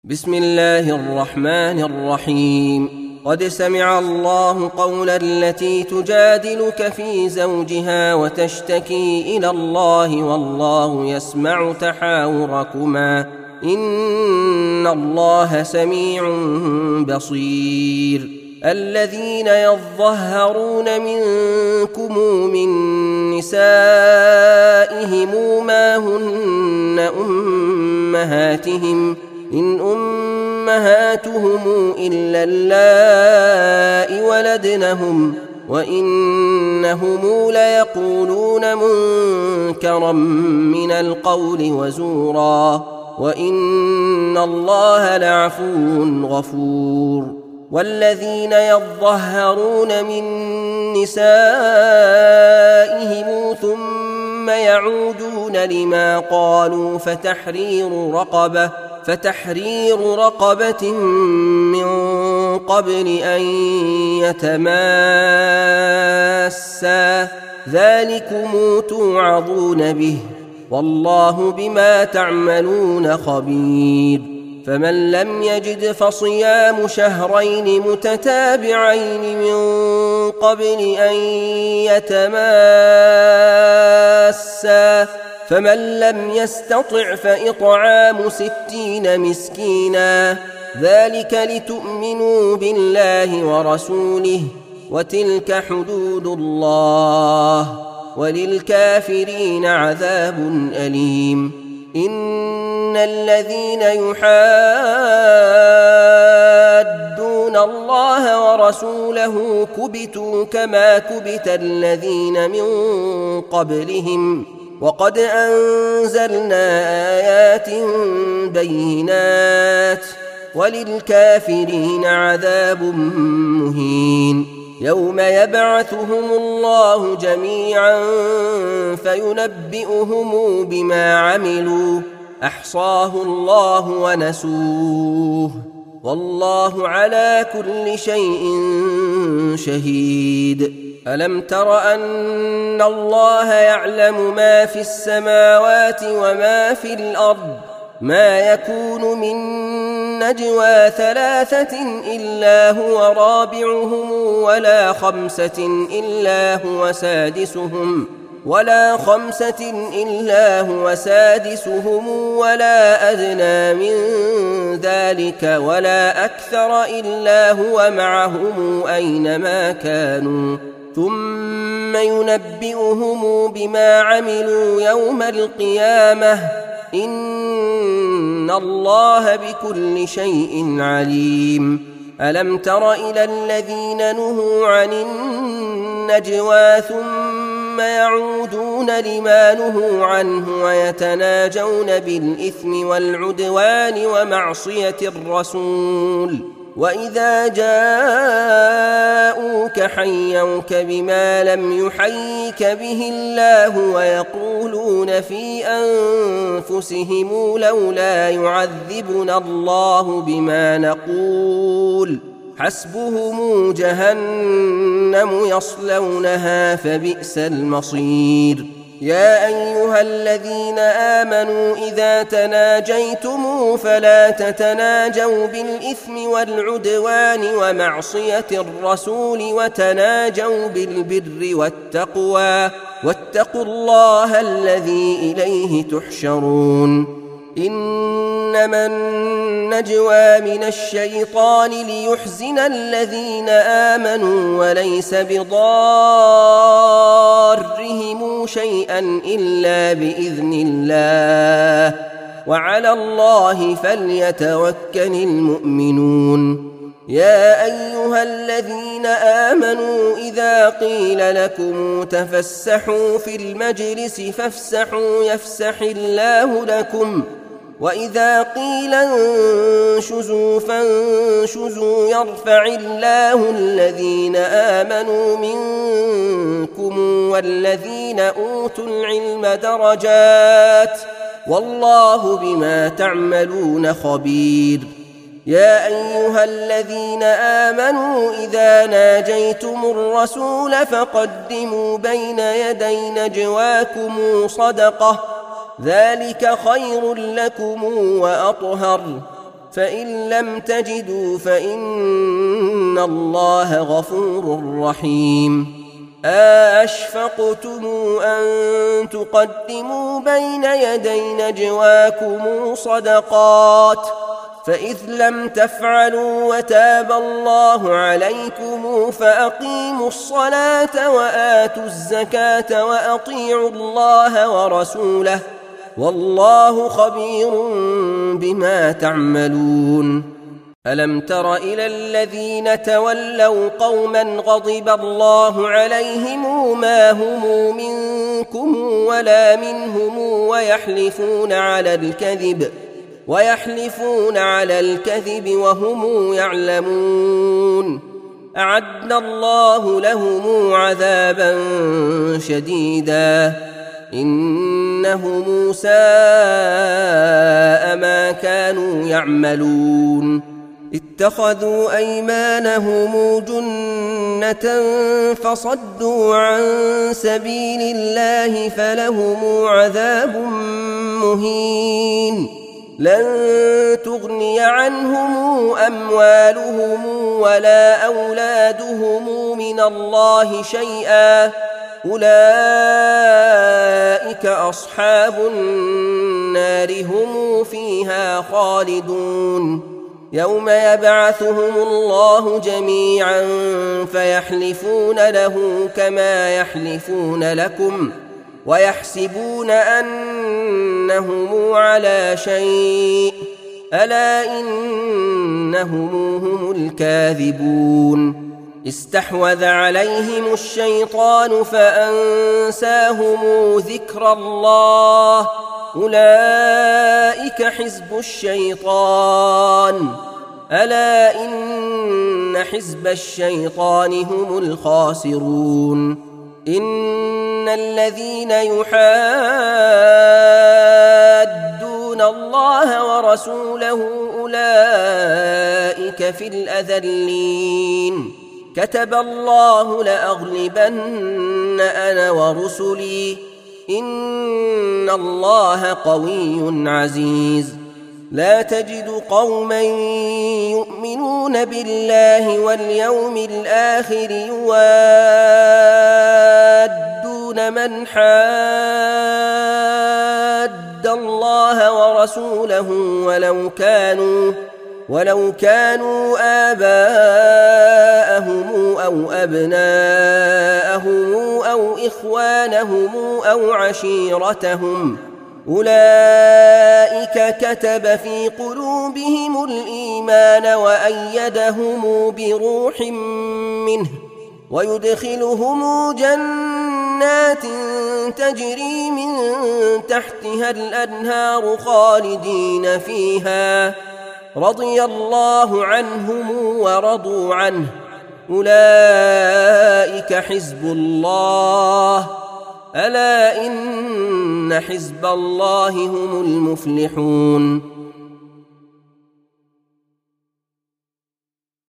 بسم الله الرحمن الرحيم. قد سمع الله قول التي تجادلك في زوجها وتشتكي إلى الله والله يسمع تحاوركما إن الله سميع بصير. الذين يظهرون منكم من نسائهم ما هن أمهاتهم إن أمهاتهم إلا اللائي ولدنهم وإنهم ليقولون منكرا من القول وزورا وإن الله لعفو غفور. والذين يظهرون من نسائهم ثم يعودون لما قالوا فتحرير رقبة من قبل أن يتماسا ذلكم توعظون به والله بما تعملون خبير. فمن لم يجد فصيام شهرين متتابعين من قبل أن يتماسا فمن لم يستطع فإطعام 60 مسكينا ذلك لتؤمنوا بالله ورسوله وتلك حدود الله وللكافرين عذاب أليم. إن الذين يحادون الله ورسوله كبتوا كما كبت الذين من قبلهم وقد أنزلنا آيات بينات وللكافرين عذاب مهين. يوم يبعثهم الله جميعا فينبئهم بما عملوا أحصاه الله ونسوه والله على كل شيء شهيد. ألم تر أن الله يعلم ما في السماوات وما في الأرض ما يكون من نجوى 3 إلا هو رابعهم ولا 5 إلا هو سادسهم ولا أدنى من ذلك ولا أكثر إلا هو معهم أينما كانوا ثم ينبئهم بما عملوا يوم القيامة إن الله بكل شيء عليم. ألم تر إلى الذين نهوا عن النجوى ثم يعودون لما نهوا عنه ويتناجون بالإثم والعدوان ومعصية الرسول وإذا جاءوك حيوك بما لم يحيك به الله ويقولون في أنفسهم لولا يعذبنا الله بما نقول حسبهم جهنم يصلونها فبئس المصير. يا أيها الذين آمنوا إذا تناجيتم فلا تتناجوا بالإثم والعدوان ومعصية الرسول وتناجوا بالبر والتقوى واتقوا الله الذي إليه تحشرون. إنما النجوى من الشيطان ليحزن الذين آمنوا وليس بضارهم شيئا إلا بإذن الله وعلى الله فليتوكل المؤمنون. يا أيها الذين آمنوا إذا قيل لكم تفسحوا في المجلس فافسحوا يفسح الله لكم وإذا قيل انشزوا فانشزوا يرفع الله الذين آمنوا منكم والذين أوتوا العلم درجات والله بما تعملون خبير. يا أيها الذين آمنوا إذا ناجيتم الرسول فقدموا بين يدي نجواكم صدقة ذلك خير لكم وأطهر فإن لم تجدوا فإن الله غفور رحيم. أأشفقتم أن تقدموا بين يدي نجواكم صدقات فإذ لم تفعلوا وتاب الله عليكم فأقيموا الصلاة وآتوا الزكاة وأطيعوا الله ورسوله والله خبير بما تعملون. ألم تر إلى الذين تولوا قوما غضب الله عليهم ما هم منكم ولا منهم ويحلفون على الكذب وهم يعلمون. أعد الله لهم عذابا شديدا إنهم ساء ما كانوا يعملون. اتخذوا أيمانهم جنة فصدوا عن سبيل الله فلهم عذاب مهين. لن تغني عنهم أموالهم ولا أولادهم من الله شيئا أولئك أصحاب النار هم فيها خالدون. يوم يبعثهم الله جميعا فيحلفون له كما يحلفون لكم ويحسبون أنهم على شيء ألا إنهم هم الكاذبون. استحوذ عليهم الشيطان فأنساهم ذكر الله أولئك حزب الشيطان ألا إن حزب الشيطان هم الخاسرون. إن الذين يحادون الله ورسوله أولئك في الأذلين. كتب الله لأغلبن أنا ورسلي إن الله قوي عزيز. لا تجد قوما يؤمنون بالله واليوم الآخر يوادون من حاد الله ورسوله ولو كانوا آباءهم أو أبناءهم أو إخوانهم أو عشيرتهم أولئك كتب في قلوبهم الإيمان وأيدهم بروح منه ويدخلهم جنات تجري من تحتها الأنهار خالدين فيها رضي الله عنهم ورضوا عنه أولئك حزب الله ألا إن حزب الله هم المفلحون.